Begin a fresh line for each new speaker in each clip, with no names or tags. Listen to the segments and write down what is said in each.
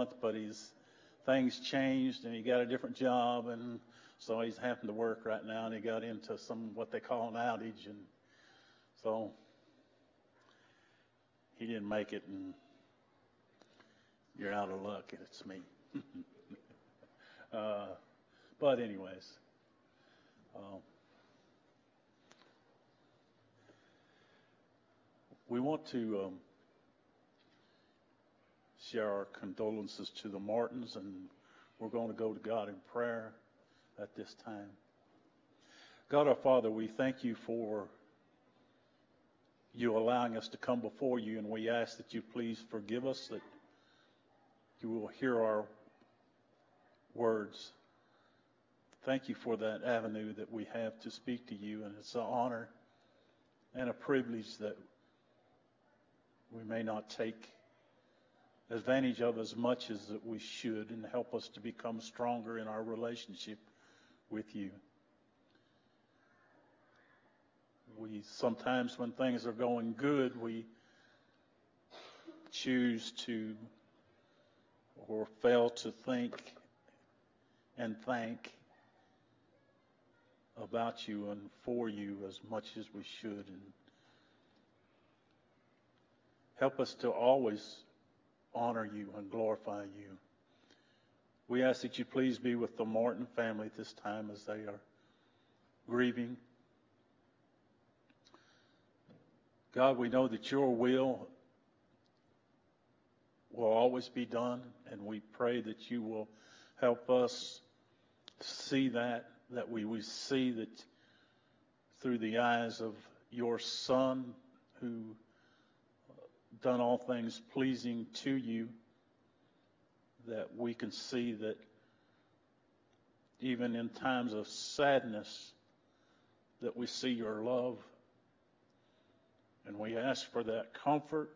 month, but things changed and he got a different job, and so he's having to work right now, and he got into what they call an outage, and so he didn't make it, and you're out of luck, and it's me. But anyways, we want to share our condolences to the Martins, and we're going to go to God in prayer at this time. God our Father, we thank you for you allowing us to come before you, and we ask that you please forgive us, that you will hear our words. Thank you for that avenue that we have to speak to you, and it's an honor and a privilege that we may not take advantage of as much as that we should, and help us to become stronger in our relationship with you. We sometimes, when things are going good, we choose to or fail to think and thank about you and for you as much as we should, and help us to always honor you and glorify you. We ask that you please be with the Martin family at this time as they are grieving. God, we know that your will always be done, and we pray that you will help us see that we will see that through the eyes of your Son, who done all things pleasing to you, that we can see that even in times of sadness, that we see your love. And we ask for that comfort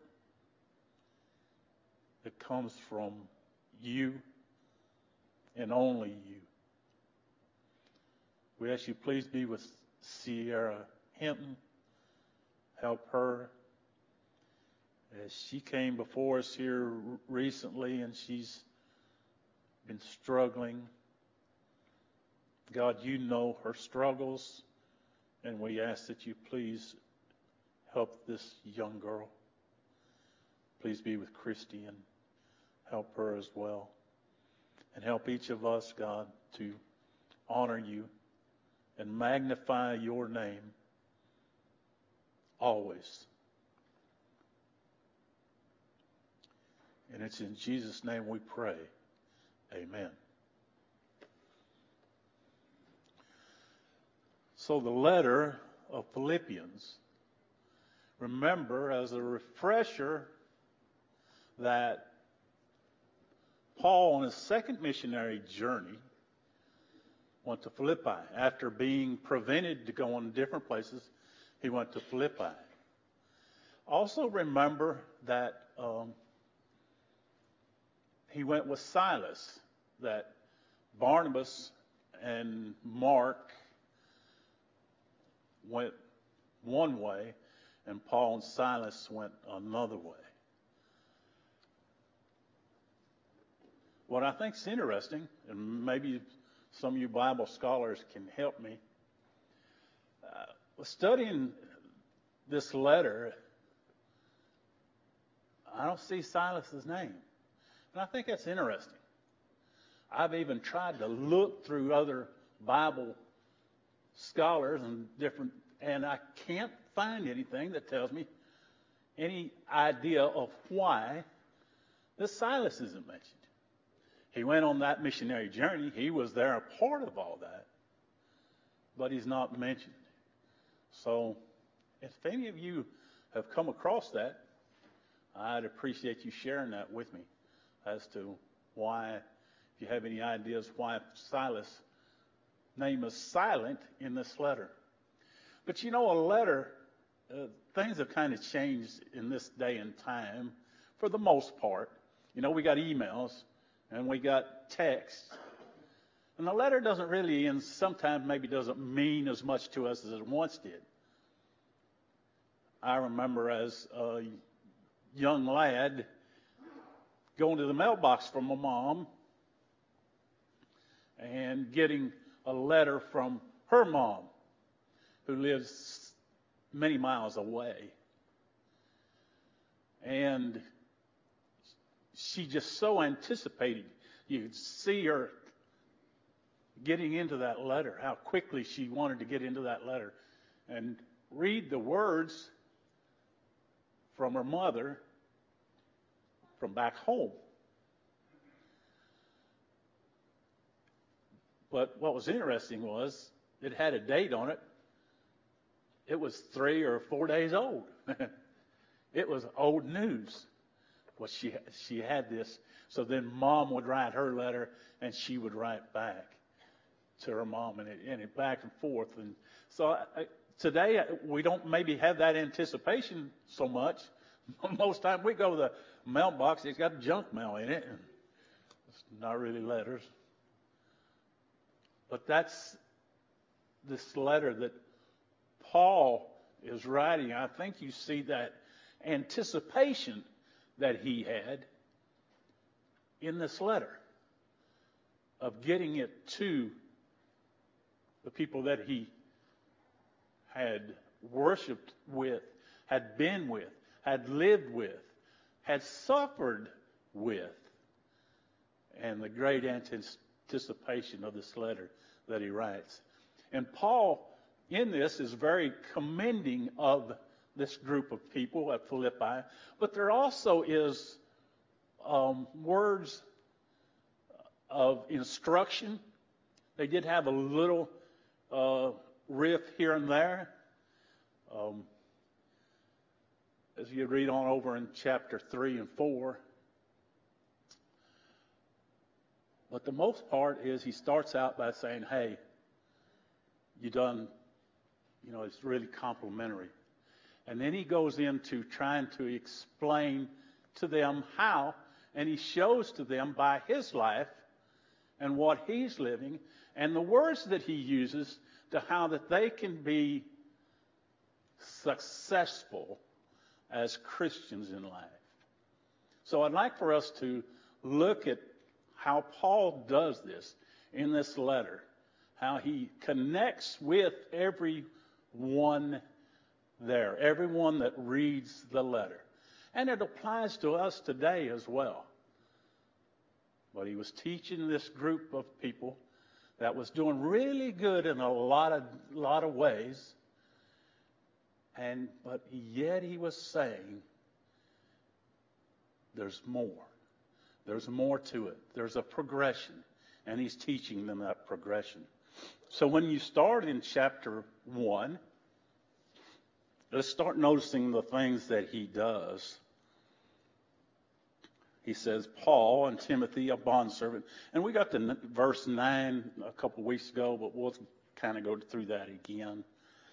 that comes from you and only you. We ask you please be with Sierra Hinton. Help her as she came before us here recently, and she's been struggling. God, you know her struggles, and we ask that you please help this young girl. Please be with Christy and help her as well. And help each of us, God, to honor you and magnify your name always. And it's in Jesus' name we pray. Amen. So the letter of Philippians, remember, as a refresher, that Paul on his second missionary journey went to Philippi. After being prevented to go on different places, he went to Philippi. Also remember that he went with Silas, that Barnabas and Mark went one way, and Paul and Silas went another way. What I think is interesting, and maybe some of you Bible scholars can help me, studying this letter, I don't see Silas's name. And I think that's interesting. I've even tried to look through other Bible scholars and I can't find anything that tells me any idea of why this Silas isn't mentioned. He went on that missionary journey. He was there, a part of all that, but he's not mentioned. So if any of you have come across that, I'd appreciate you sharing that with me as to why, if you have any ideas why Silas' name is silent in this letter. But you know, a letter, things have kind of changed in this day and time for the most part. You know, we got emails and we got text. And the letter doesn't really, and sometimes maybe doesn't mean as much to us as it once did. I remember as a young lad going to the mailbox from my mom and getting a letter from her mom, who lives many miles away. And she just so anticipated. You could see her getting into that letter, how quickly she wanted to get into that letter and read the words from her mother from back home. But what was interesting was it had a date on it. It was 3 or 4 days old. It was old news. Well, she had this. So then Mom would write her letter, and she would write back to her mom, and it back and forth. And so today we don't maybe have that anticipation so much. Most time we go to the mailbox, it's got junk mail in it, and it's not really letters. But that's this letter that Paul is writing. I think you see that anticipation that he had in this letter of getting it to the people that he had worshiped with, had been with, had lived with, had suffered with, and the great anticipation of this letter that he writes. And Paul, in this, is very commending of this group of people at Philippi, but there also is words of instruction. They did have a little riff here and there. As you read on over in chapter 3 and 4. But the most part is he starts out by saying, hey, you done, it's really complimentary. And then he goes into trying to explain to them how, and he shows to them by his life and what he's living and the words that he uses to how that they can be successful as Christians in life. So I'd like for us to look at how Paul does this in this letter, how he connects with everyone there, everyone that reads the letter. And it applies to us today as well. But he was teaching this group of people that was doing really good in a lot of ways. But yet he was saying, there's more. There's more to it. There's a progression. And he's teaching them that progression. So when you start in chapter 1, let's start noticing the things that he does. He says, Paul and Timothy, a bondservant. And we got to verse 9 a couple weeks ago, but we'll kind of go through that again.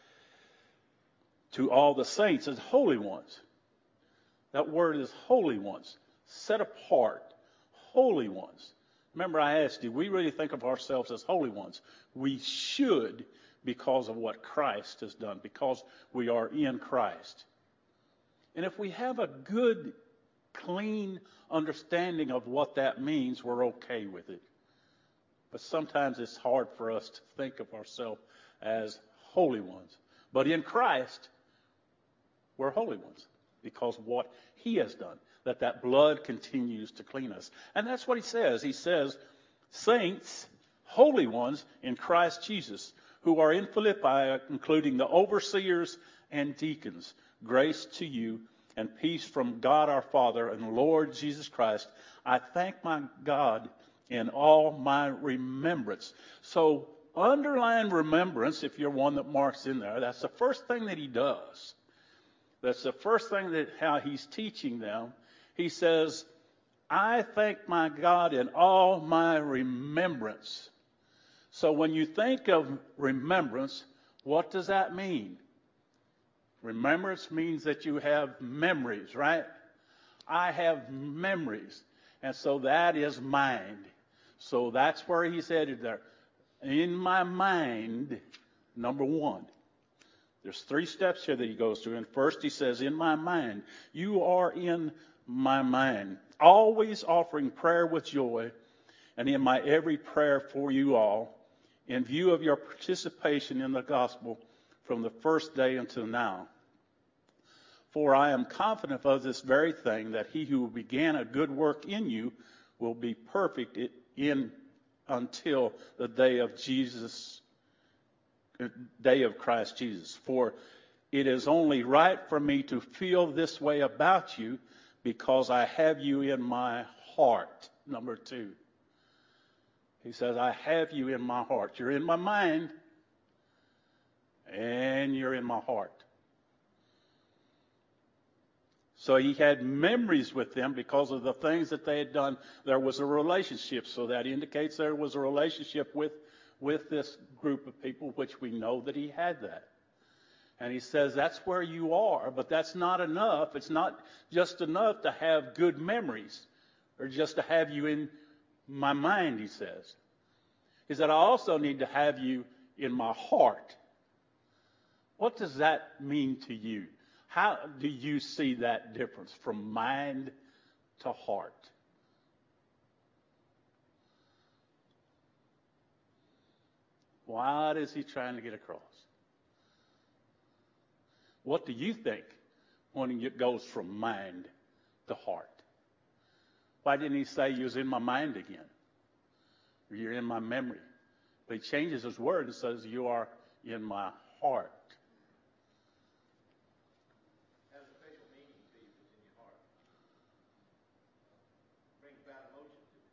To all the saints as holy ones. That word is holy ones. Set apart. Holy ones. Remember I asked you, we really think of ourselves as holy ones. We should, because of what Christ has done, because we are in Christ. And if we have a good, clean understanding of what that means, we're okay with it. But sometimes it's hard for us to think of ourselves as holy ones. But in Christ, we're holy ones because of what he has done, that blood continues to clean us. And that's what he says. He says, saints, holy ones in Christ Jesus, who are in Philippi, including the overseers and deacons, grace to you and peace from God our Father and Lord Jesus Christ. I thank my God in all my remembrance. So underline remembrance, if you're one that marks in there. That's the first thing that he does. That's the first thing that how he's teaching them. He says, I thank my God in all my remembrance. So when you think of remembrance, what does that mean? Remembrance means that you have memories, right? I have memories. And so that is mind. So that's where he's headed there. In my mind, number one. There's 3 steps here that he goes through. And first he says, in my mind. You are in my mind. always offering prayer with joy, and in my every prayer for you all, in view of your participation in the gospel from the first day until now. For I am confident of this very thing, that he who began a good work in you will be perfect until the day of Christ Jesus. For it is only right for me to feel this way about you, because I have you in my heart. Number 2. He says, I have you in my heart. You're in my mind, and you're in my heart. So he had memories with them because of the things that they had done. There was a relationship, so that indicates there was a relationship with this group of people, which we know that he had that. And he says, that's where you are, but that's not enough. It's not just enough to have good memories, or just to have you in my mind, he says. He said, I also need to have you in my heart. What does that mean to you? How do you see that difference from mind to heart? What is he trying to get across? What do you think when it goes from mind to heart? Why didn't he say you was in my mind again? Or you're in my memory? But he changes his word and says you are in my heart.
Has a special meaning to you if it's in your heart. Brings bad emotion to it.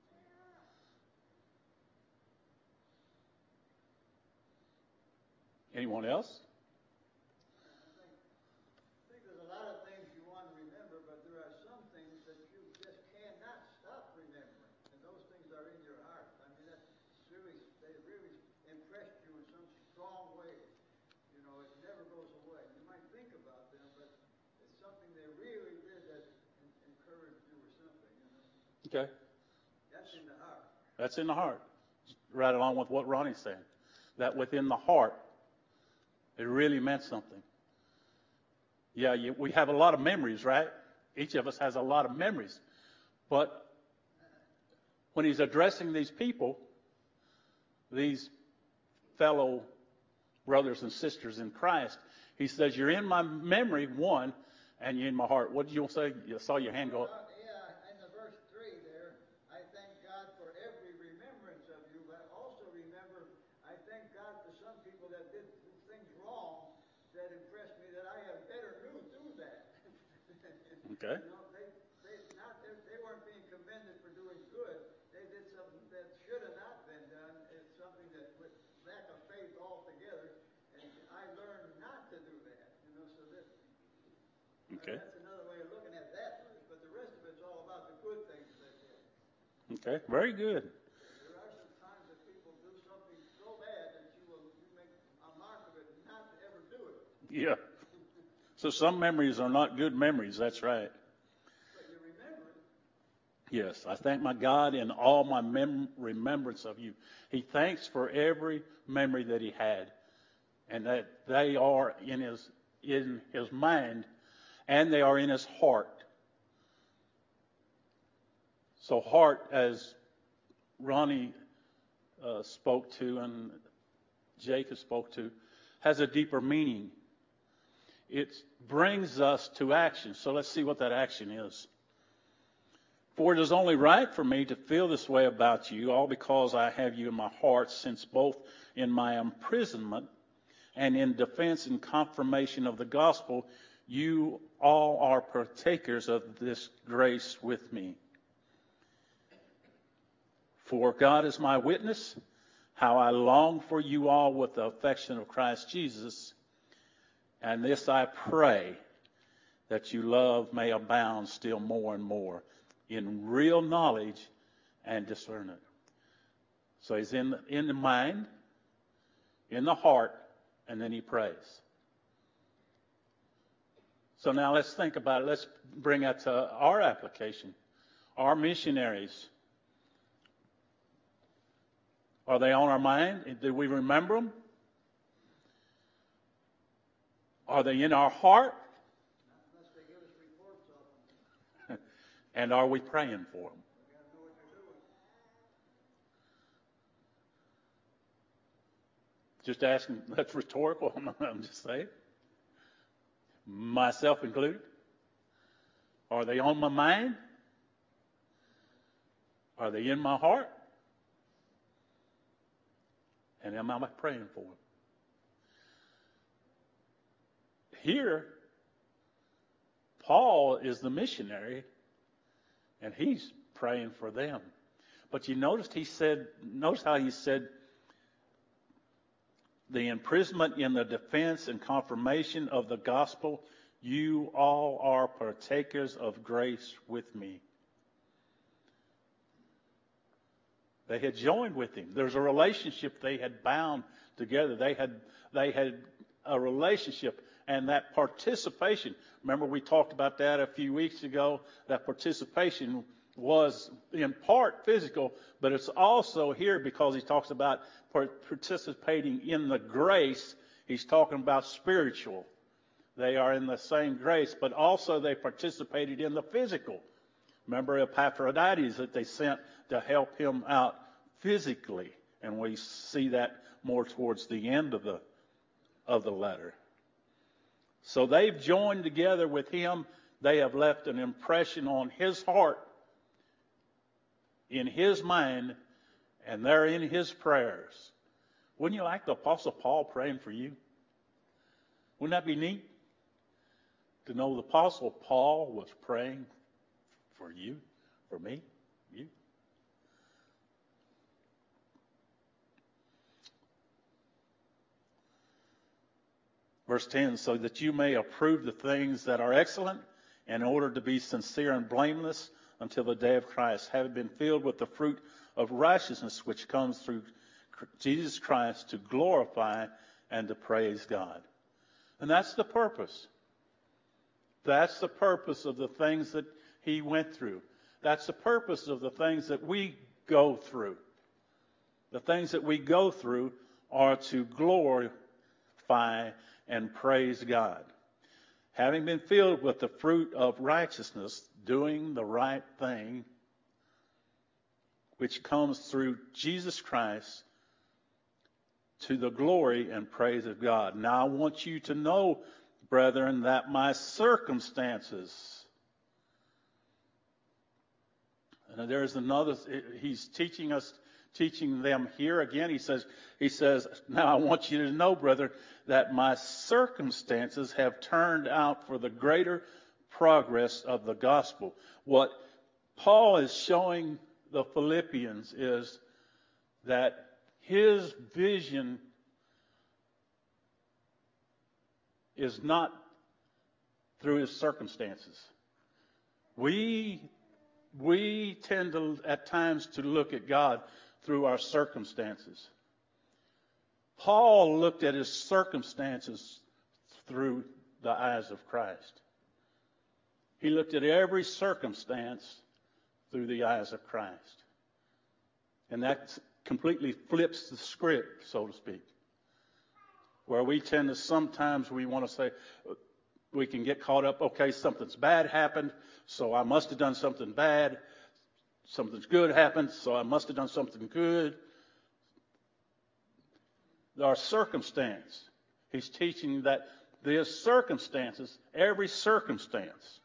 Anyone else?
I think there's a lot of things you want to remember, but there are some things that you just cannot stop remembering, and those things are in your heart. I mean, they really impressed you in some strong way. You know, it never goes away. You might think about them, but it's something they really did that encouraged you or something, you know.
Okay.
That's in the heart.
That's in the heart. Right along with what Ronnie's saying. That within the heart, it really meant something. Yeah, we have a lot of memories, right? Each of us has a lot of memories. But when he's addressing these people, these fellow brothers and sisters in Christ, he says, you're in my memory, one, and you're in my heart. What did you say? I saw your hand go up.
Yeah, in the verse 3 there, I thank God for every remembrance of you, but also remember, I thank God for some people that did things wrong that impressed me, that I have better knew through that.
Okay.
You know, they weren't being commended for doing good. They did something that should have not been done. It's something that with lack of faith altogether, and I learned not to do that. You know, so that
Okay.
that's another way of looking at that verse. But the rest of it's all about the good things they did.
Okay. Very good.
There are some times that people do something so bad that you make a mark of it not to ever do it.
Yeah. So some memories are not good memories. That's right.
But you remember it.
Yes, I thank my God in all my remembrance of you. He thanks for every memory that he had, and that they are in his mind, and they are in his heart. So heart, as Ronnie spoke to and Jacob spoke to, has a deeper meaning. It brings us to action. So let's see what that action is. For it is only right for me to feel this way about you, all because I have you in my heart, since both in my imprisonment and in defense and confirmation of the gospel, you all are partakers of this grace with me. For God is my witness, how I long for you all with the affection of Christ Jesus. And this I pray, that your love may abound still more and more in real knowledge and discernment. So he's in the mind, in the heart, and then he prays. So now let's think about it. Let's bring that to our application. Our missionaries, are they on our mind? Do we remember them? Are they in our heart?
Unless they give us reports of them.
And are we praying for them? Just asking, that's rhetorical. I'm just saying. Myself included. Are they on my mind? Are they in my heart? And am I praying for them? Here, Paul is the missionary, and he's praying for them. But you notice how he said, the imprisonment in the defense and confirmation of the gospel, you all are partakers of grace with me. They had joined with him. There's a relationship they had bound together. They had a relationship, and that participation. Remember, we talked about that a few weeks ago. That participation was in part physical, but it's also here because he talks about participating in the grace. He's talking about spiritual. They are in the same grace, but also they participated in the physical. Remember Epaphroditus that they sent to help him out physically, and we see that more towards the end of the letter. So they've joined together with him. They have left an impression on his heart, in his mind, and they're in his prayers. Wouldn't you like the Apostle Paul praying for you? Wouldn't that be neat? To know the Apostle Paul was praying for you, for me, you. Verse 10, so that you may approve the things that are excellent, in order to be sincere and blameless until the day of Christ, having been filled with the fruit of righteousness which comes through Jesus Christ to glorify and to praise God. And that's the purpose. That's the purpose of the things that he went through. That's the purpose of the things that we go through. The things that we go through are to glorify and praise God. Having been filled with the fruit of righteousness, doing the right thing, which comes through Jesus Christ to the glory and praise of God. Now I want you to know, brethren, that my circumstances, and there's another, he's teaching them here again. He says, now I want you to know, brethren, that my circumstances have turned out for the greater progress of the gospel. What Paul is showing the Philippians is that his vision is not through his circumstances. We tend to, at times, to look at God through our circumstances. Paul looked at his circumstances through the eyes of Christ. He looked at every circumstance through the eyes of Christ. And that completely flips the script, so to speak. Where we tend to sometimes we want to say, we can get caught up, okay, something's bad happened, so I must have done something bad. Something's good happened, so I must have done something good. Our circumstance. He's teaching that the circumstances, every circumstance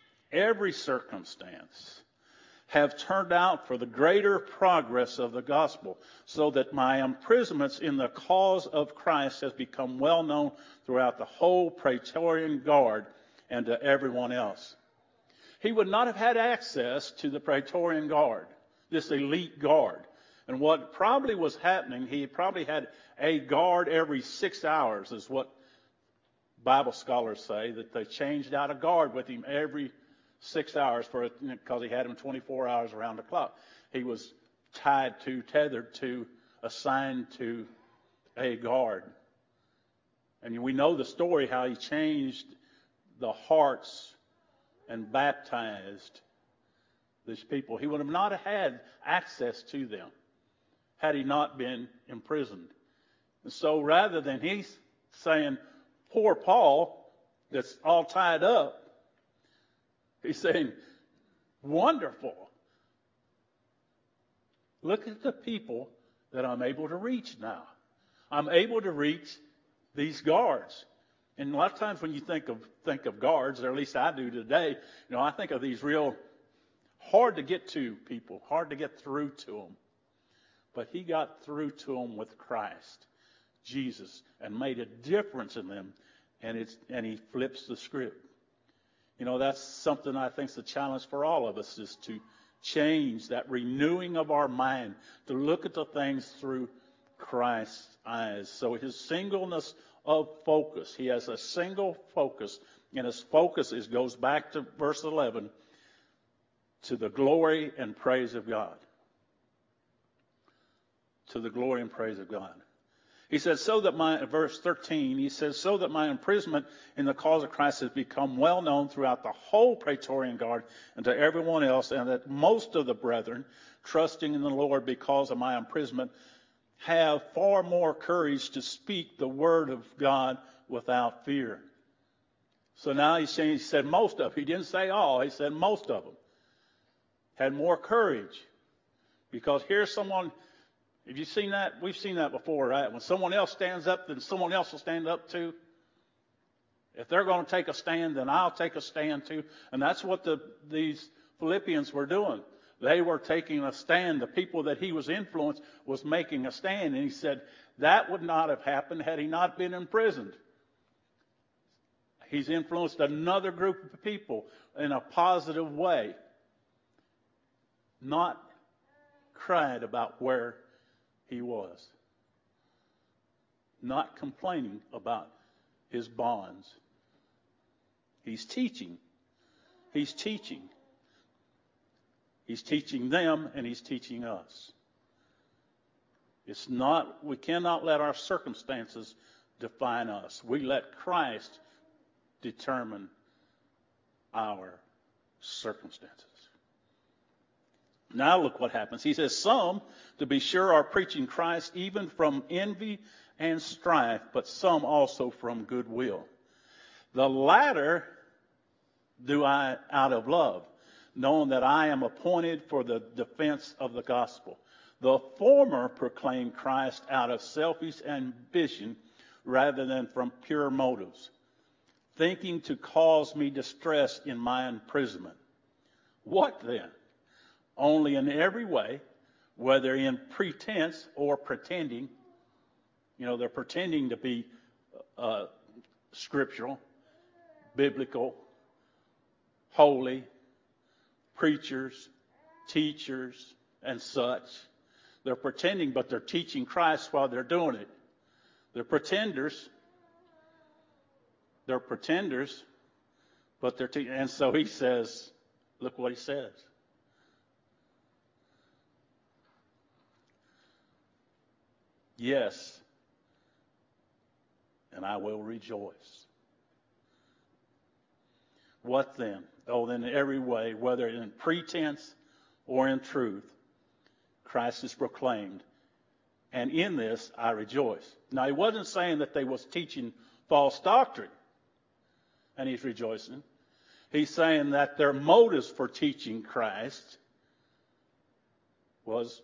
have turned out for the greater progress of the gospel, so that my imprisonments in the cause of Christ has become well known throughout the whole Praetorian Guard and to everyone else. He would not have had access to the Praetorian Guard, this elite guard. And what probably was happening, he probably had a guard every 6 hours, is what Bible scholars say, that they changed out a guard with him every 6 hours because he had him 24 hours around the clock. He was tethered to, assigned to a guard. And we know the story how he changed the hearts and baptized these people. He would have not had access to them had he not been imprisoned. And so rather than he's saying, poor Paul, that's all tied up, he's saying, wonderful. Look at the people that I'm able to reach now. I'm able to reach these guards. And a lot of times when you think of guards, or at least I do today, I think of these real hard to get to people, hard to get through to them. But he got through to them with Christ, Jesus, and made a difference in them. And he flips the script. That's something I think is a challenge for all of us, is to change that renewing of our mind, to look at the things through Christ's eyes. So his singleness of focus, he has a single focus, and his focus goes back to verse 11, to the glory and praise of God. To the glory and praise of God. He says, verse 13, he says, so that my imprisonment in the cause of Christ has become well known throughout the whole Praetorian Guard and to everyone else, and that most of the brethren, trusting in the Lord because of my imprisonment, have far more courage to speak the word of God without fear. So now he said most of them. He didn't say all. He said most of them had more courage. Because here's someone, have you seen that? We've seen that before, right? When someone else stands up, then someone else will stand up too. If they're going to take a stand, then I'll take a stand too. And that's what these Philippians were doing. They were taking a stand. The people that he was influenced was making a stand. And he said that would not have happened had he not been imprisoned. He's influenced another group of people in a positive way. Not cried about where he was. Not complaining about his bonds. He's teaching. He's teaching. He's teaching them and he's teaching us. We cannot let our circumstances define us. We let Christ determine our circumstances. Now look what happens. He says, some, to be sure, are preaching Christ even from envy and strife, but some also from goodwill. The latter do I out of love, knowing that I am appointed for the defense of the gospel. The former proclaim Christ out of selfish ambition rather than from pure motives, thinking to cause me distress in my imprisonment. What then? Only in every way, whether in pretense or pretending, they're pretending to be scriptural, biblical, holy, preachers, teachers, and such. They're pretending, but they're teaching Christ while they're doing it. They're pretenders. But they're and so he says, look what he says. Yes, and I will rejoice. What then? Oh, then in every way, whether in pretense or in truth, Christ is proclaimed. And in this I rejoice. Now, he wasn't saying that they was teaching false doctrine, and he's rejoicing. He's saying that their motives for teaching Christ was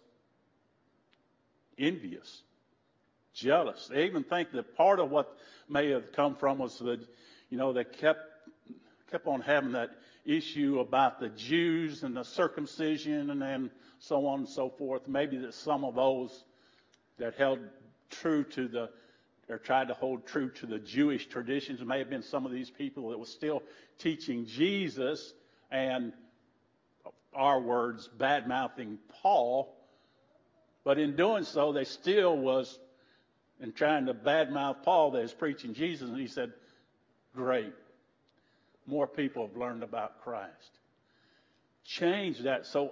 envious, jealous. They even think that part of what may have come from was that, they kept on having that issue about the Jews and the circumcision and then so on and so forth. Maybe that some of those that held true to or tried to hold true to the Jewish traditions may have been some of these people that were still teaching Jesus and, our words, bad-mouthing Paul. But in doing so, they still was, in trying to badmouth Paul, they was preaching Jesus. And he said, great. More people have learned about Christ. Change that. So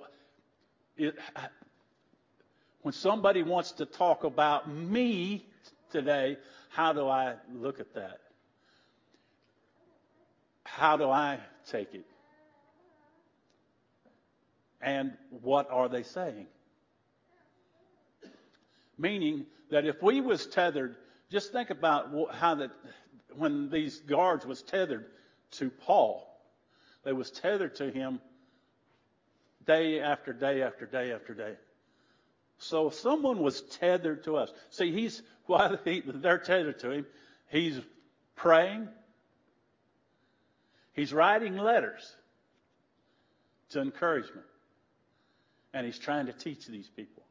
when somebody wants to talk about me today, how do I look at that? How do I take it? And what are they saying? Meaning that if we was tethered, just think about when these guards was tethered to Paul, they was tethered to him day after day after day after day. So if someone was tethered to us, see, while they're tethered to him, he's praying, he's writing letters to encouragement, and he's trying to teach these people.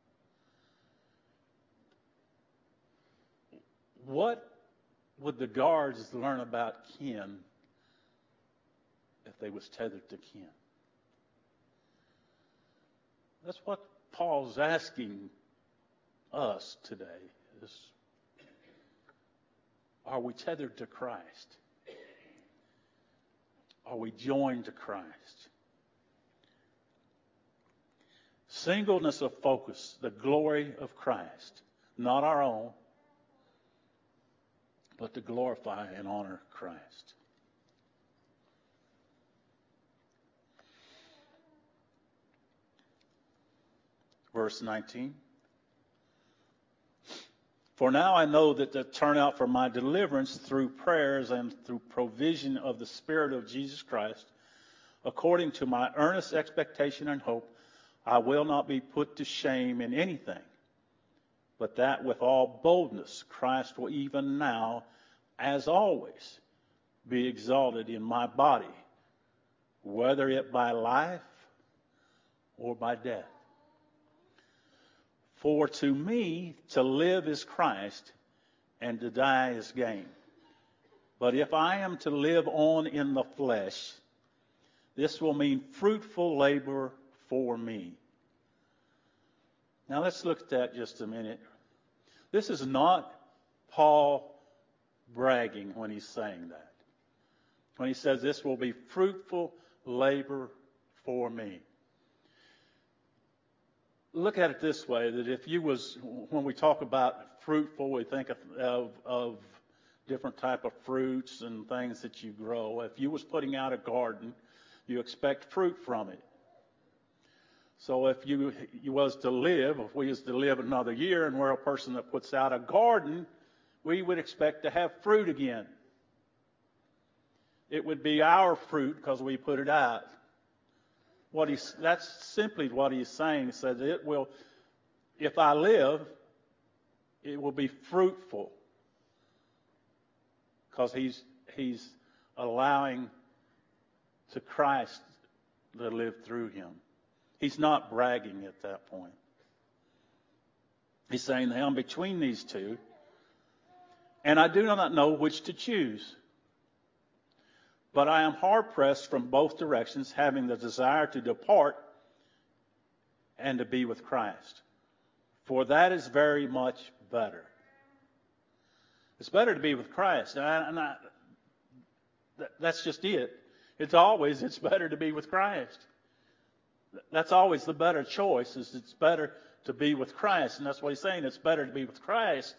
What would the guards learn about Ken if they was tethered to Ken? That's what Paul's asking us today is, are we tethered to Christ? Are we joined to Christ? Singleness of focus, the glory of Christ, not our own, but to glorify and honor Christ. Verse 19. For now I know that the turnout for my deliverance through prayers and through provision of the Spirit of Jesus Christ, according to my earnest expectation and hope, I will not be put to shame in anything, but that with all boldness Christ will even now, as always, be exalted in my body, whether it by life or by death. For to me to live is Christ, and to die is gain. But if I am to live on in the flesh, this will mean fruitful labor for me. Now let's look at that just a minute. This is not Paul bragging when he's saying that. When he says this will be fruitful labor for me. Look at it this way, that if you was, when we talk about fruitful, we think of different type of fruits and things that you grow. If you was putting out a garden, you expect fruit from it. So if you was to live, if we was to live another year and we're a person that puts out a garden, we would expect to have fruit again. It would be our fruit because we put it out. That's simply what he's saying. He says it will, if I live, it will be fruitful. Because he's allowing to Christ to live through him. He's not bragging at that point. He's saying, I'm between these two, and I do not know which to choose. But I am hard-pressed from both directions, having the desire to depart and to be with Christ. For that is very much better. It's better to be with Christ. That's just it. It's better to be with Christ. That's always the better choice, is it's better to be with Christ. And that's what he's saying, it's better to be with Christ.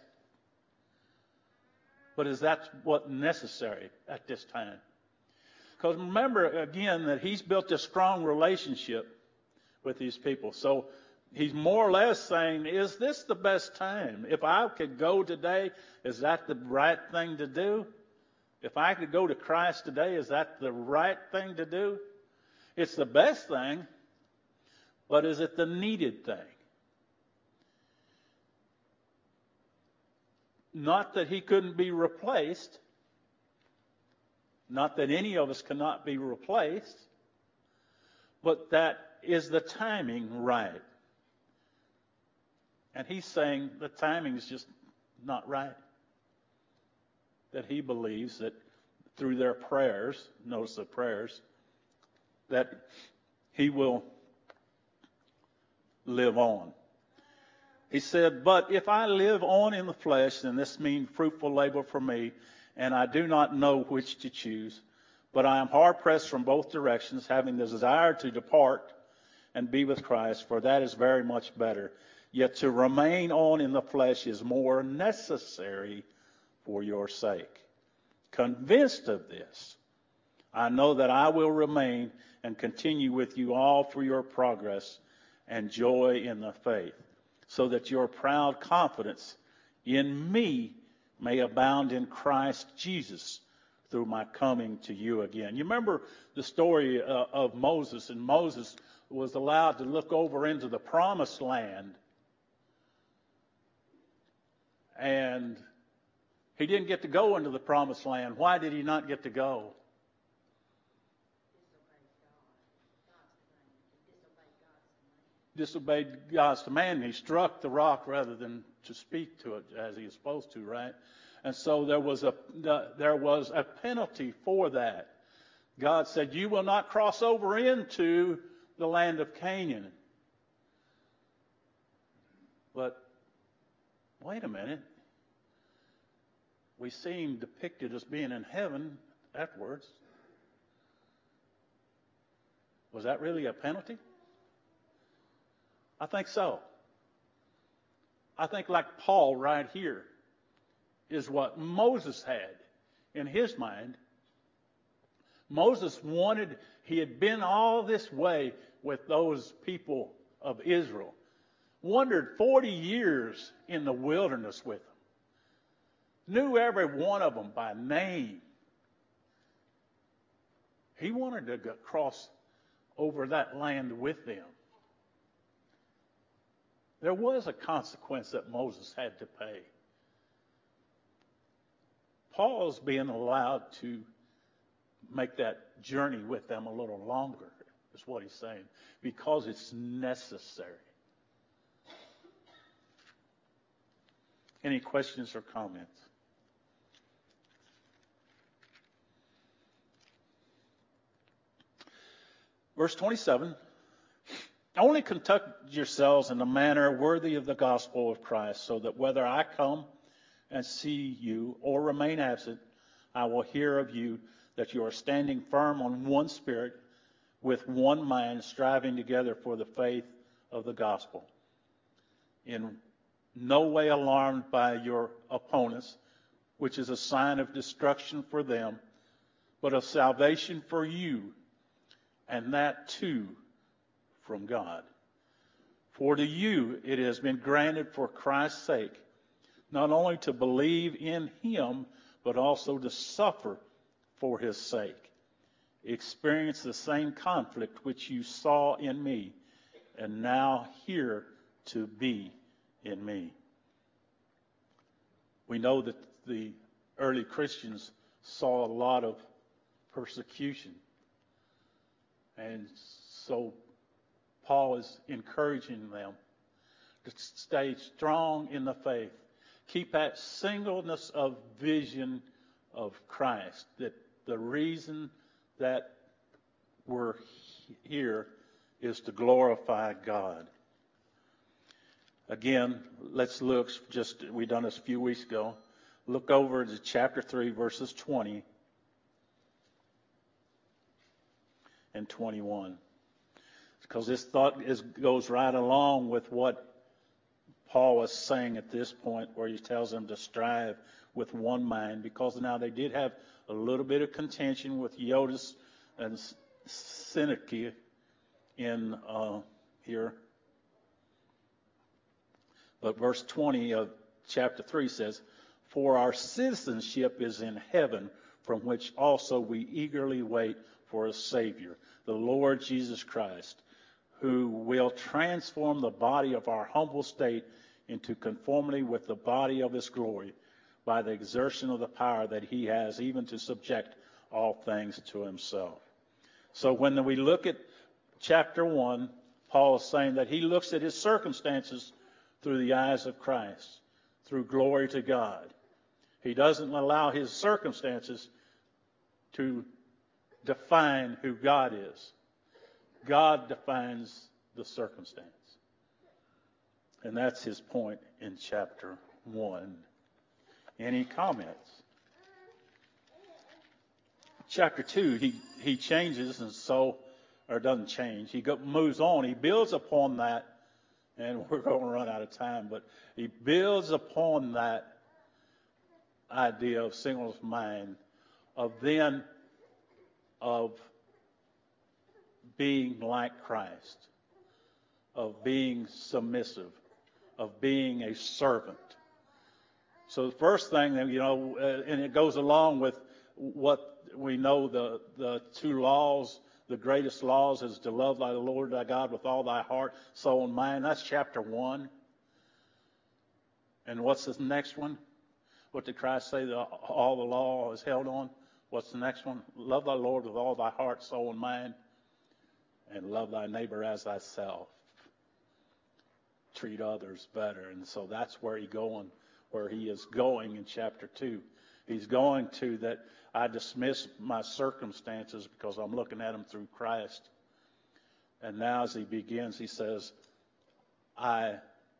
But is that what necessary at this time? Because remember, again, that he's built a strong relationship with these people. So he's more or less saying, is this the best time? If I could go today, is that the right thing to do? If I could go to Christ today, is that the right thing to do? It's the best thing, but is it the needed thing? Not that he couldn't be replaced. Not that any of us cannot be replaced, but that is the timing right? And he's saying the timing is just not right. That he believes that through their prayers, notice the prayers, that he will live on. He said, but if I live on in the flesh, then this means fruitful labor for me, and I do not know which to choose. But I am hard-pressed from both directions, having the desire to depart and be with Christ, for that is very much better. Yet to remain on in the flesh is more necessary for your sake. Convinced of this, I know that I will remain and continue with you all for your progress and joy in the faith, so that your proud confidence in me may abound in Christ Jesus through my coming to you again. You remember the story of Moses, and Moses was allowed to look over into the promised land. And he didn't get to go into the promised land. Why did he not get to go? Disobeyed God's command. He struck the rock rather than to speak to it as he was supposed to, right? And so there was a penalty for that. God said, "You will not cross over into the land of Canaan." But wait a minute. We see him depicted as being in heaven afterwards. Was that really a penalty? I think so. I think like Paul right here is what Moses had in his mind. Moses he had been all this way with those people of Israel. Wandered 40 years in the wilderness with them. Knew every one of them by name. He wanted to cross over that land with them. There was a consequence that Moses had to pay. Paul's being allowed to make that journey with them a little longer, is what he's saying, because it's necessary. Any questions or comments? Verse 27, "Only conduct yourselves in a manner worthy of the gospel of Christ, so that whether I come and see you or remain absent, I will hear of you that you are standing firm on one spirit, with one mind, striving together for the faith of the gospel. In no way alarmed by your opponents, which is a sign of destruction for them, but of salvation for you, and that too from God. For to you it has been granted for Christ's sake, not only to believe in him, but also to suffer for his sake. Experience the same conflict which you saw in me, and now hear to be in me." We know that the early Christians saw a lot of persecution. And so Paul is encouraging them to stay strong in the faith. Keep that singleness of vision of Christ, that the reason that we're here is to glorify God. Again, let's look, we done this a few weeks ago. Look over to chapter 3, verses 20 and 21. Because this thought goes right along with what Paul was saying at this point, where he tells them to strive with one mind, because now they did have a little bit of contention with Euodias and Syntyche in here. But verse 20 of chapter 3 says, "For our citizenship is in heaven, from which also we eagerly wait for a Savior, the Lord Jesus Christ, who will transform the body of our humble state into conformity with the body of his glory, by the exertion of the power that he has, even to subject all things to himself." So when we look at chapter 1, Paul is saying that he looks at his circumstances through the eyes of Christ, through glory to God. He doesn't allow his circumstances to define who God is. God defines the circumstance. And that's his point in chapter 1. Any comments? Chapter 2, he changes, and so, or doesn't change. He moves on. He builds upon that, and we're going to run out of time, but he builds upon that idea of singleness of mind, of being like Christ, of being submissive, of being a servant. So the first thing that, and it goes along with what we know, the two laws the greatest laws is to love thy Lord thy God with all thy heart, soul, and mind. That's chapter 1. And what's the next one? What did Christ say all the law is held on? What's the next one? Love thy Lord with all thy heart, soul, and mind. And love thy neighbor as thyself. Treat others better. And so that's where he is going in chapter 2. He's going to that I dismiss my circumstances because I'm looking at them through Christ. And now as he begins, he says, I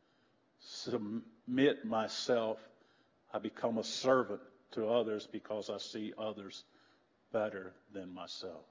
submit myself. I become a servant to others because I see others better than myself.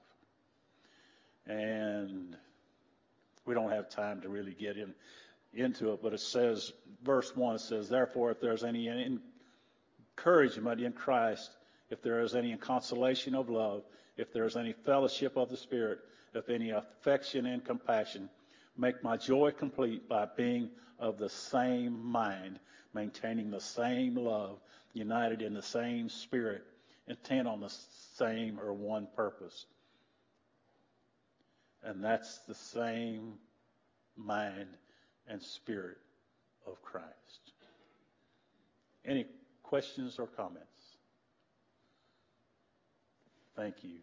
And we don't have time to really get into it, but it says, verse 1, it says, therefore, if there's any encouragement in Christ, if there is any consolation of love, if there is any fellowship of the Spirit, if any affection and compassion, make my joy complete by being of the same mind, maintaining the same love, united in the same spirit, intent on the same or one purpose. And that's the same mind and spirit of Christ. Any questions or comments? Thank you.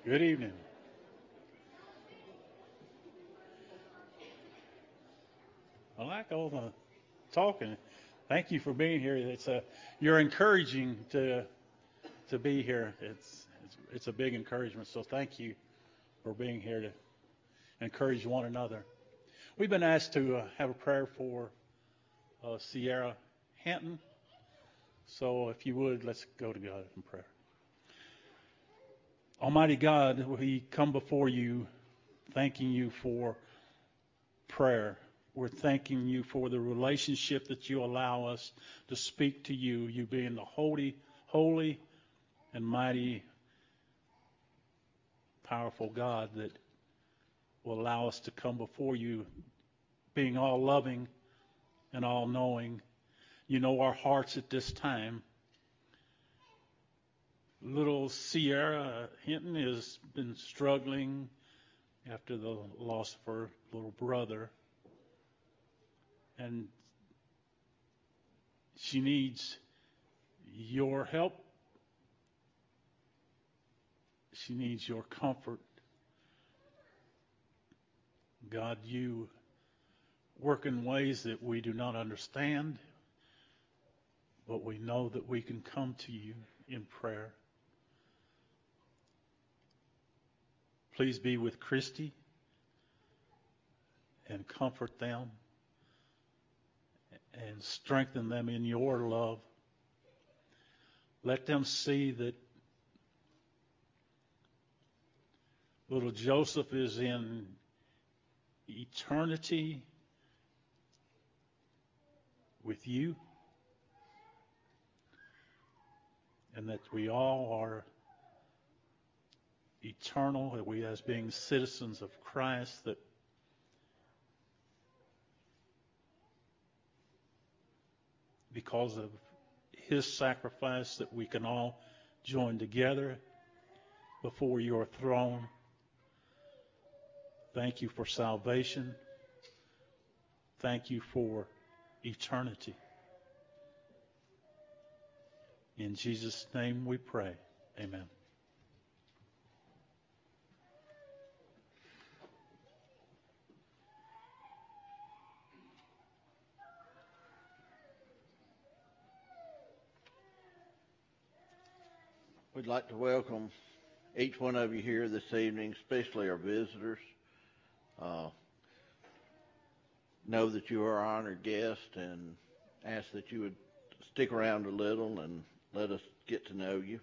Good evening. I like all the talking. Thank you for being here. You're encouraging to be here. It's a big encouragement. So thank you for being here to encourage one another. We've been asked to have a prayer for Sierra Hinton. So if you would, let's go to God in prayer. Almighty God, we come before you thanking you for prayer. We're thanking you for the relationship that you allow us to speak to you, you being the holy and mighty, powerful God that will allow us to come before you, being all loving and all knowing. You know our hearts at this time. Little Sierra Hinton has been struggling after the loss of her little brother. And she needs your help. She needs your comfort. God, you work in ways that we do not understand, but we know that we can come to you in prayer. Please be with Christy and comfort them and strengthen them in your love. Let them see that little Joseph is in eternity with you, and that we all are eternal, that we as being citizens of Christ, that because of his sacrifice that we can all join together before your throne. Thank you for salvation. Thank you for eternity. In Jesus' name we pray. Amen.
We'd like to welcome each one of you here this evening, especially our visitors. Know that you are our honored guest and ask that you would stick around a little and let us get to know you.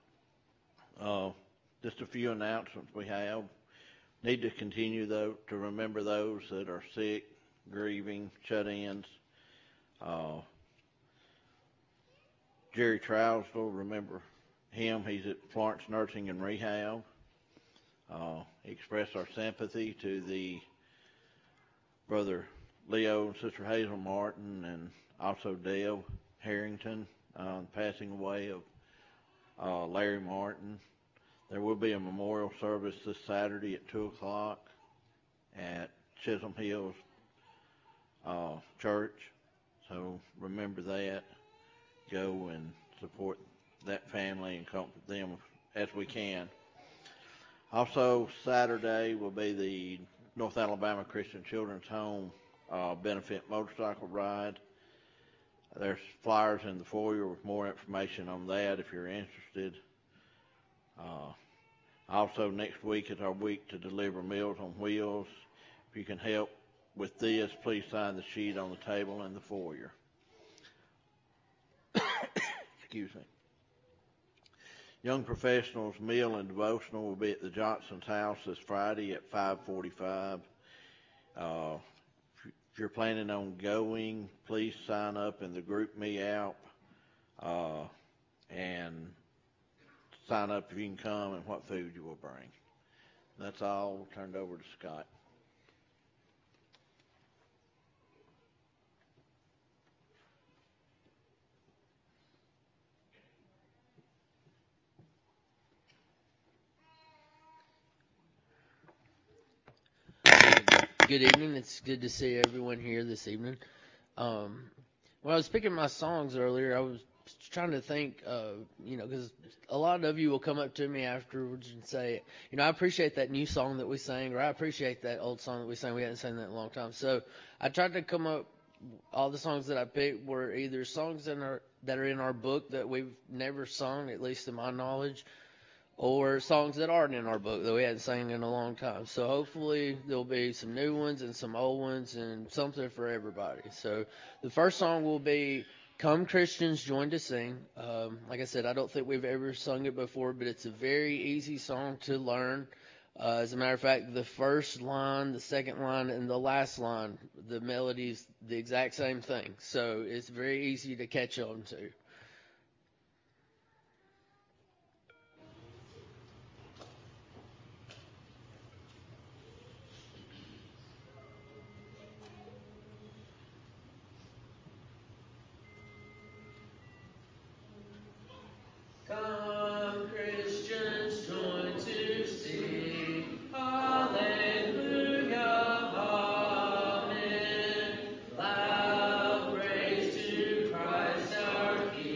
Just a few announcements we have. Need to continue, though, to remember those that are sick, grieving, shut-ins. Jerry Trousdale, remember him. He's at Florence Nursing and Rehab. Express our sympathy to the Brother Leo and Sister Hazel Martin, and also Dale Harrington, passing away of Larry Martin. There will be a memorial service this Saturday at 2 o'clock at Chisholm Hills Church. So remember that. Go and support that family and comfort them as we can. Also, Saturday will be the North Alabama Christian Children's Home benefit motorcycle ride. There's flyers in the foyer with more information on that if you're interested. Also, next week is our week to deliver Meals on Wheels. If you can help with this, please sign the sheet on the table in the foyer. Excuse me. Young Professionals Meal and Devotional will be at the Johnson's house this Friday at 5:45. If you're planning on going, please sign up in the Group Me app and sign up if you can come and what food you will bring. That's all. We'll turn it over to Scott.
Good evening. It's good to see everyone here this evening. When I was picking my songs earlier, I was trying to think, because a lot of you will come up to me afterwards and say, I appreciate that new song that we sang, or I appreciate that old song that we sang. We hadn't sang that in a long time. So I tried to come up. All the songs that I picked were either songs that are in our book that we've never sung, at least to my knowledge, or songs that aren't in our book that we hadn't sang in a long time. So hopefully there'll be some new ones and some old ones and something for everybody. So the first song will be Come Christians Join to Sing. Like I said, I don't think we've ever sung it before, but it's a very easy song to learn. As a matter of fact, the first line, the second line, and the last line, the melody's the exact same thing. So it's very easy to catch on to. Come, Christians, join to sing. Hallelujah, amen. Loud praise to Christ our King.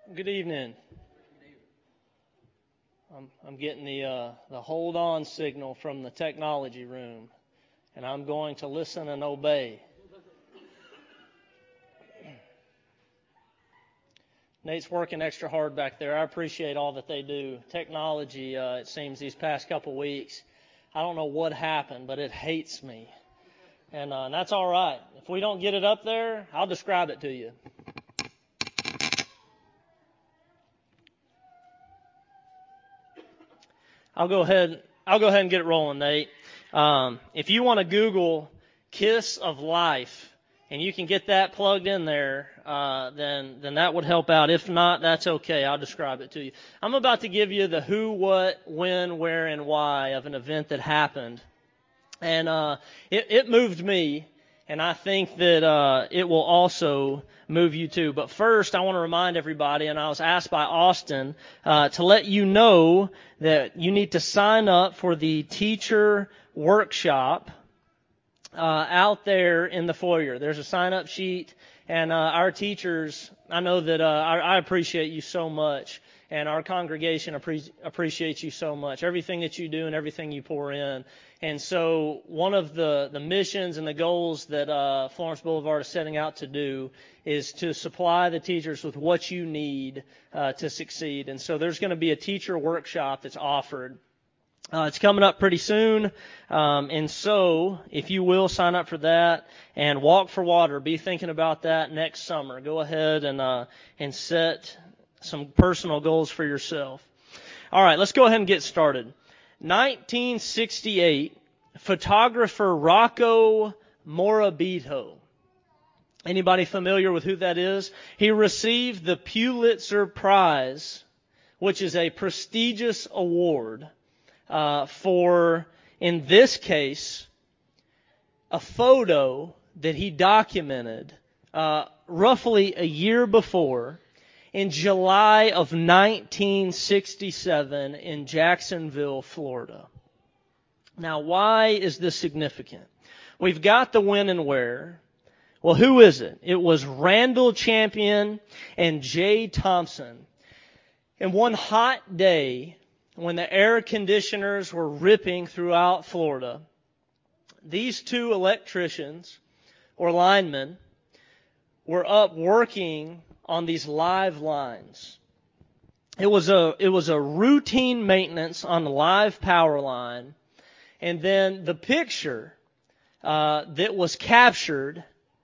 Good evening. I'm getting the hold on signal from the technology room, and I'm going to listen and obey. Nate's working extra hard back there. I appreciate all that they do. Technology, it seems these past couple weeks, I don't know what happened, but it hates me. And that's all right. If we don't get it up there, I'll describe it to you. I'll go ahead and get it rolling, Nate. If you want to Google Kiss of Life and you can get that plugged in there, then that would help out. If not, that's okay. I'll describe it to you. I'm about to give you the who, what, when, where, and why of an event that happened. And it moved me, and I think that it will also move you too. But first, I want to remind everybody, and I was asked by Austin to let you know that you need to sign up for the teacher workshop out there in the foyer. There's a sign-up sheet, and our teachers, I know that I appreciate you so much, and our congregation appreciates you so much, everything that you do and everything you pour in. And so one of the missions and the goals that Florence Boulevard is setting out to do is to supply the teachers with what you need to succeed. And so there's going to be a teacher workshop that's offered. It's coming up pretty soon, and so if you will sign up for that and Walk for Water, be thinking about that next summer. Go ahead and set some personal goals for yourself. All right, let's go ahead and get started. 1968, photographer Rocco Morabito. Anybody familiar with who that is? He received the Pulitzer Prize, which is a prestigious award for, in this case, a photo that he documented roughly a year before in July of 1967 in Jacksonville, Florida. Now, why is this significant? We've got the when and where. Well, who is it? It was Randall Champion and Jay Thompson. And one hot day, when the air conditioners were ripping throughout Florida, these two electricians or linemen were up working on these live lines. It was a routine maintenance on the live power line, and then the picture that was captured,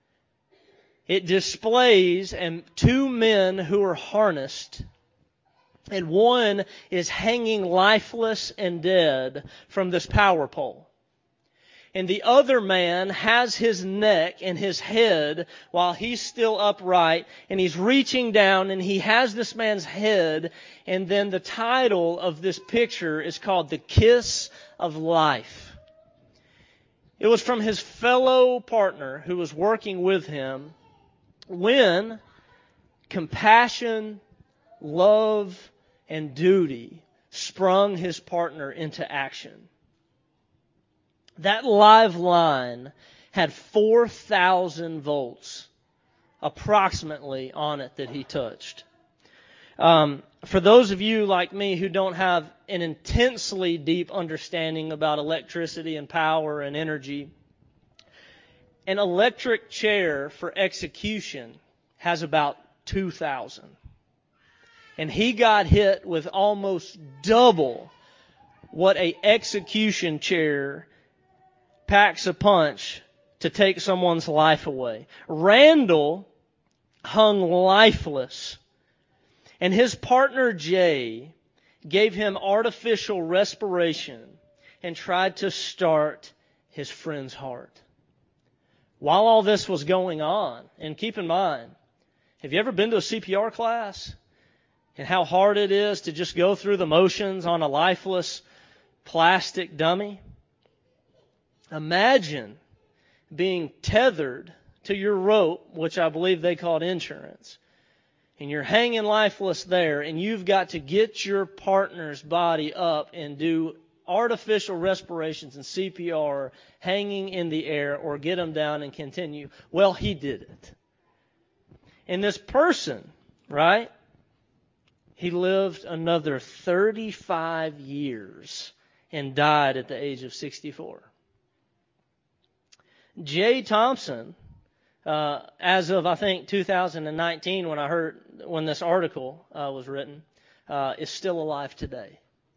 it displays two men who are harnessed, and one is hanging lifeless and dead from this power pole. And the other man has his neck and his head while he's still upright, and he's reaching down, and he has this man's head, and then the title of this picture is called The Kiss of Life. It was from his fellow partner who was working with him when compassion, love, and duty sprung his partner into action. That live line had 4,000 volts approximately on it that he touched. For those of you like me who don't have an intensely deep understanding about electricity and power and energy, an electric chair for execution has about 2,000. And he got hit with almost double what an execution chair packs a punch to take someone's life away. Randall hung lifeless, and his partner Jay gave him artificial respiration and tried to start his friend's heart. While all this was going on, and keep in mind, have you ever been to a CPR class? And how hard it is to just go through the motions on a lifeless plastic dummy? Imagine being tethered to your rope, which I believe they called insurance, and you're hanging lifeless there, and you've got to get your partner's body up and do artificial respirations and CPR hanging in the air, or get them down and continue. Well, he did it. And this person, right, He lived another 35 years and died at the age of 64. Jay Thompson, as of I think 2019, when this article was written, is still alive today.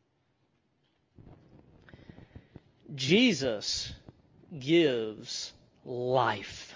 Jesus gives life.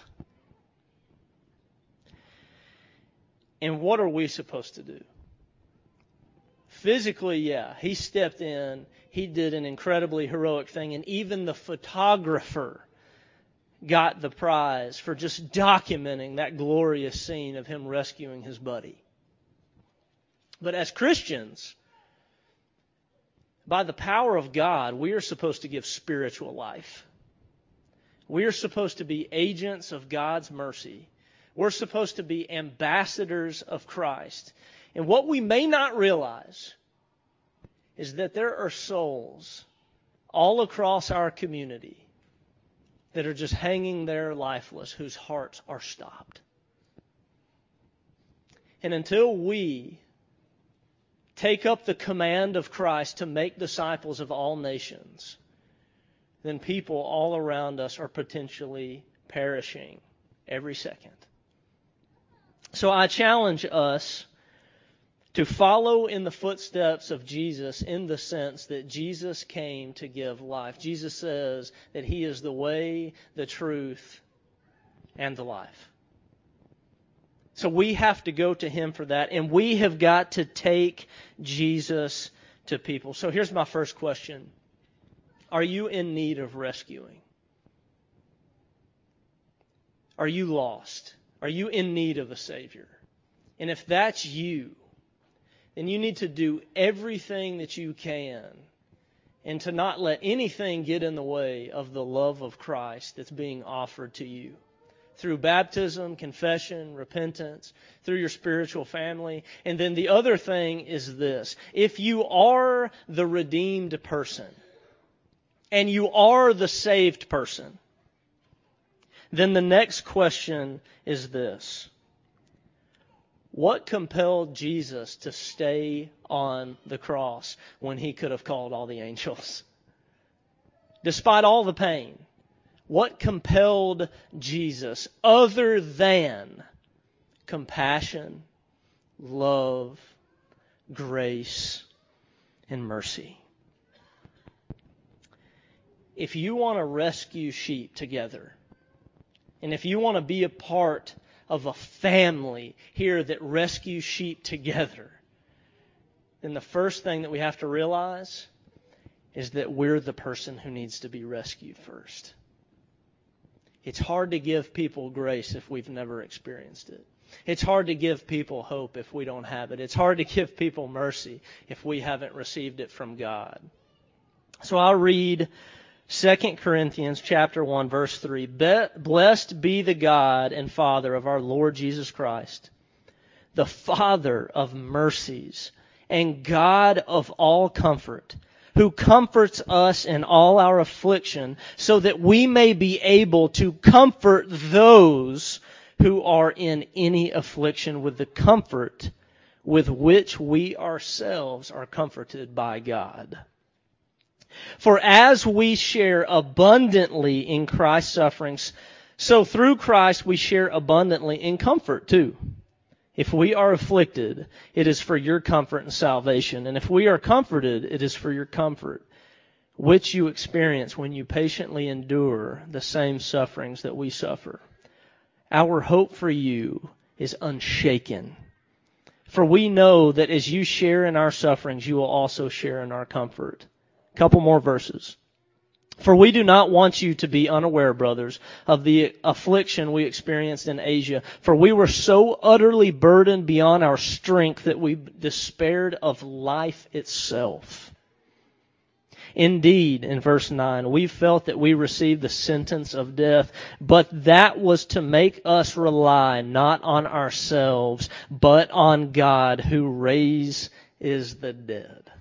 And what are we supposed to do? Physically, yeah, he stepped in, he did an incredibly heroic thing, and even the photographer got the prize for just documenting that glorious scene of him rescuing his buddy. But as Christians, by the power of God, we are supposed to give spiritual life. We are supposed to be agents of God's mercy. We're supposed to be ambassadors of Christ. And what we may not realize is that there are souls all across our community that are just hanging there lifeless, whose hearts are stopped. And until we take up the command of Christ to make disciples of all nations, then people all around us are potentially perishing every second. So I challenge us to follow in the footsteps of Jesus, in the sense that Jesus came to give life. Jesus says that He is the way, the truth, and the life. So we have to go to Him for that, and we have got to take Jesus to people. So here's my first question. Are you in need of rescuing? Are you lost? Are you in need of a Savior? And if that's you, then you need to do everything that you can and to not let anything get in the way of the love of Christ that's being offered to you through baptism, confession, repentance, through your spiritual family. And then the other thing is this. If you are the redeemed person and you are the saved person, then the next question is this. What compelled Jesus to stay on the cross when He could have called all the angels? Despite all the pain, what compelled Jesus other than compassion, love, grace, and mercy? If you want to rescue sheep together, and if you want to be a part of a family here that rescues sheep together, then the first thing that we have to realize is that we're the person who needs to be rescued first. It's hard to give people grace if we've never experienced it. It's hard to give people hope if we don't have it. It's hard to give people mercy if we haven't received it from God. So I'll read 2 Corinthians chapter 1, verse 3. Blessed be the God and Father of our Lord Jesus Christ, the Father of mercies and God of all comfort, who comforts us in all our affliction, so that we may be able to comfort those who are in any affliction with the comfort with which we ourselves are comforted by God. For as we share abundantly in Christ's sufferings, so through Christ we share abundantly in comfort too. If we are afflicted, it is for your comfort and salvation. And if we are comforted, it is for your comfort, which you experience when you patiently endure the same sufferings that we suffer. Our hope for you is unshaken. For we know that as you share in our sufferings, you will also share in our comfort. Couple more verses. For we do not want you to be unaware, brothers, of the affliction we experienced in Asia. For we were so utterly burdened beyond our strength that we despaired of life itself. Indeed, in verse 9, we felt that we received the sentence of death, but that was to make us rely not on ourselves, but on God who raises the dead.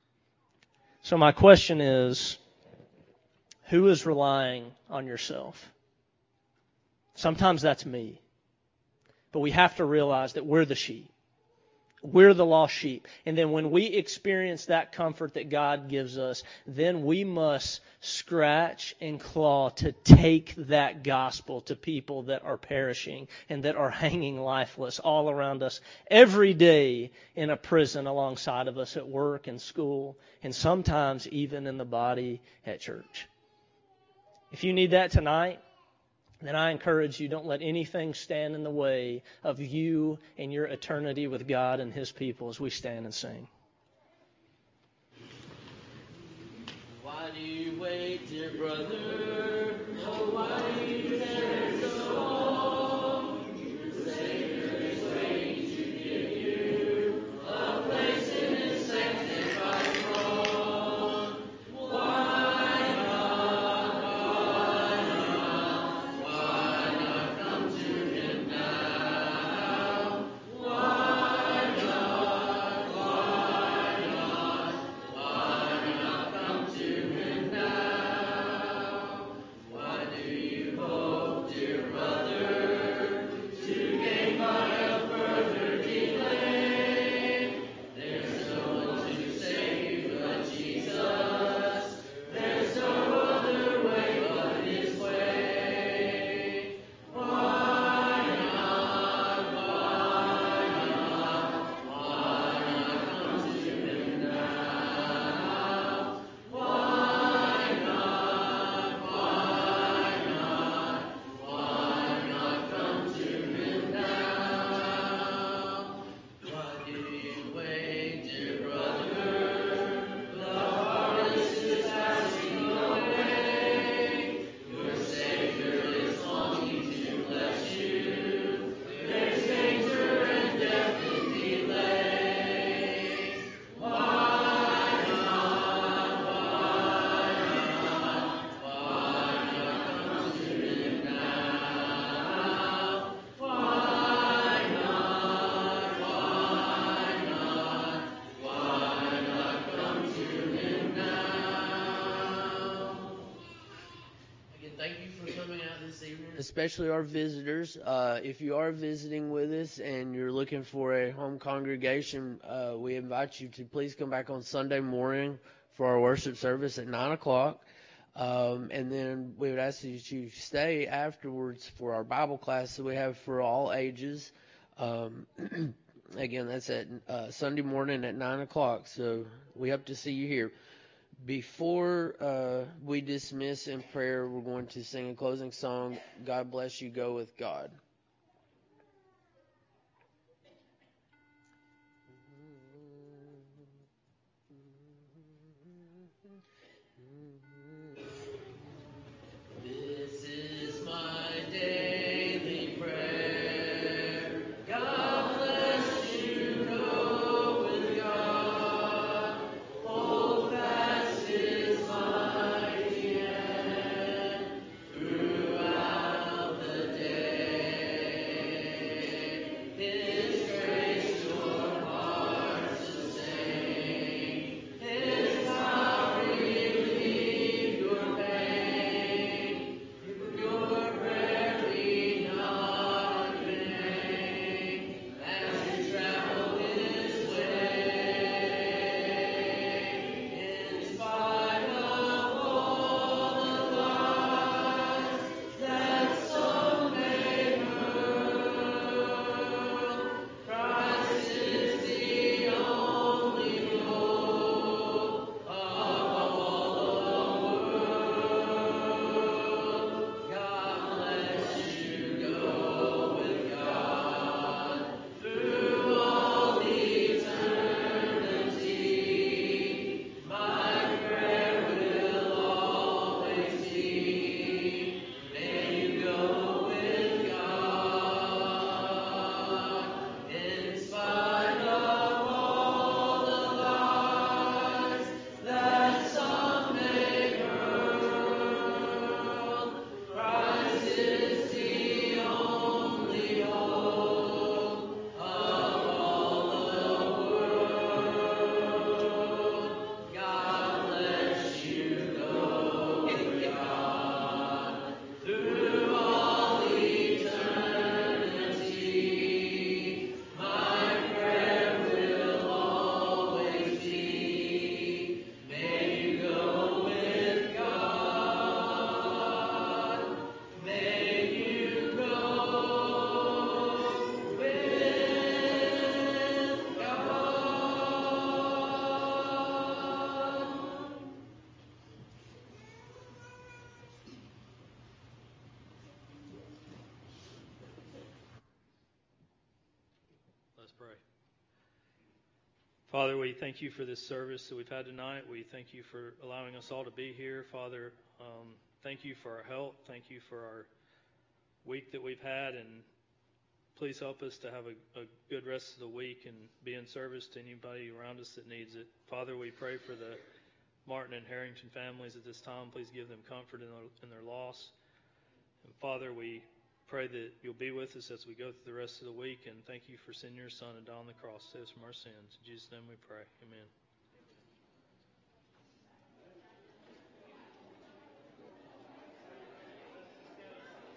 So my question is, who is relying on yourself? Sometimes that's me. But we have to realize that we're the sheep. We're the lost sheep. And then when we experience that comfort that God gives us, then we must scratch and claw to take that gospel to people that are perishing and that are hanging lifeless all around us every day in a prison alongside of us at work and school and sometimes even in the body at church. If you need that tonight, then I encourage you, don't let anything stand in the way of you and your eternity with God and His people as we stand and sing.
Why do you wait, dear brother? Oh, why do you tarry so long? The Savior is waiting to give you a place in His sanctified throne. Why not? Why not come to Him now? Why not? Why not come to Him now? Why do you hope, dear brother, to gain by a further delay? There's no one to save you but Jesus. There's no other way but His way. Why not? Why not come to Him now? Why not? Why not come to Him now? Why do you wait, dear brother? The harvest is passing away. Your Savior is longing to bless you. There's danger and death in delay. Why not? Why not come to Him now? Why not? Why not come to Him now? Again, thank you for coming out this evening, especially our visitors. If you are visiting with us and you're looking for a home congregation, we invite you to please come back on Sunday morning for our worship service at 9 o'clock. And then we would ask you to stay afterwards for our Bible class that we have for all ages. Again, that's at Sunday morning at 9 o'clock. So we hope to see you here. Before we dismiss in prayer, we're going to sing a closing song, God Bless You, Go With God. This is my daily prayer. God bless you, go with God. Hold fast His mighty hand throughout the day. His grace your heart sustain. His power relieve
pray. Father, we thank you for this service that we've had tonight. We thank you for allowing us all to be here. Father, thank you for our health. Thank you for our week that we've had. And please help us to have a good rest of the week and be in service to anybody around us that needs it. Father, we pray for the Martin and Harrington families at this time. Please give them comfort in their loss. And Father, we pray that you'll be with us as we go through the rest of the week, and thank you for sending your Son and dying on the cross to save us from our sins. In Jesus' name we pray. Amen.